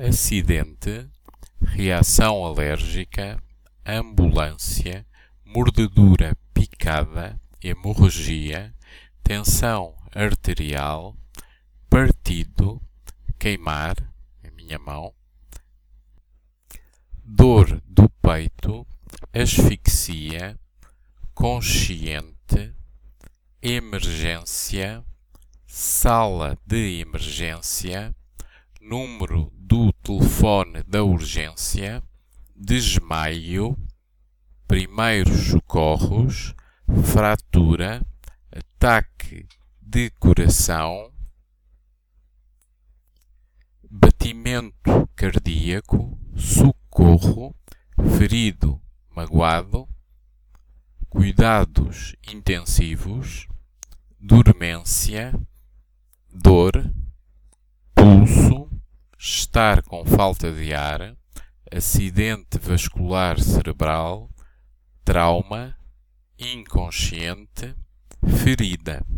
acidente, reação alérgica, ambulância, mordedura picada, hemorragia, tensão arterial, partido, queimar, a minha mão, dor do peito, asfixia, consciente, emergência, sala de emergência, número do telefone da urgência, desmaio, primeiros socorros, fratura, ataque de coração, batimento cardíaco, socorro, ferido, magoado, cuidados intensivos, dormência, dor, pulso, estar com falta de ar, acidente vascular cerebral, trauma, inconsciente, ferida.